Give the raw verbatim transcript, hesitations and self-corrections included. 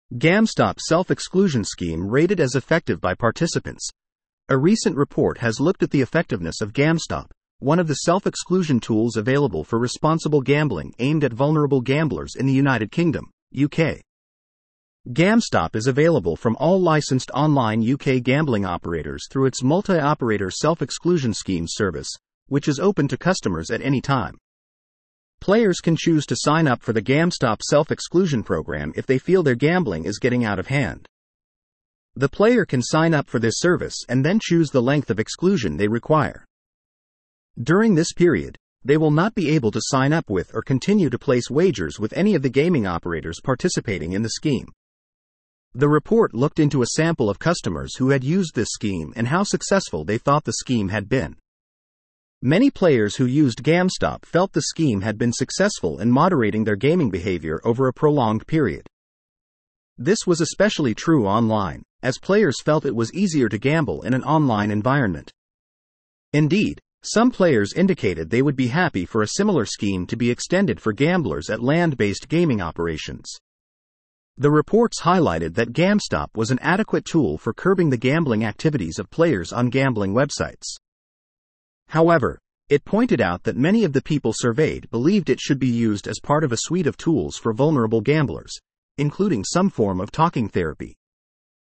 GamStop self-exclusion scheme rated as effective by participants. A recent report has looked at the effectiveness of GamStop, one of the self-exclusion tools available for responsible gambling aimed at vulnerable gamblers in the United Kingdom, U K. GamStop is available from all licensed online U K gambling operators through its multi-operator self-exclusion scheme service, which is open to customers at any time. Players can choose to sign up for the GamStop self-exclusion program if they feel their gambling is getting out of hand. The player can sign up for this service and then choose the length of exclusion they require. During this period, they will not be able to sign up with or continue to place wagers with any of the gaming operators participating in the scheme. The report looked into a sample of customers who had used this scheme and how successful they thought the scheme had been. Many players who used GamStop felt the scheme had been successful in moderating their gaming behavior over a prolonged period. This was especially true online, as players felt it was easier to gamble in an online environment. Indeed, some players indicated they would be happy for a similar scheme to be extended for gamblers at land-based gaming operations. The reports highlighted that GamStop was an adequate tool for curbing the gambling activities of players on gambling websites. However, it pointed out that many of the people surveyed believed it should be used as part of a suite of tools for vulnerable gamblers, including some form of talking therapy.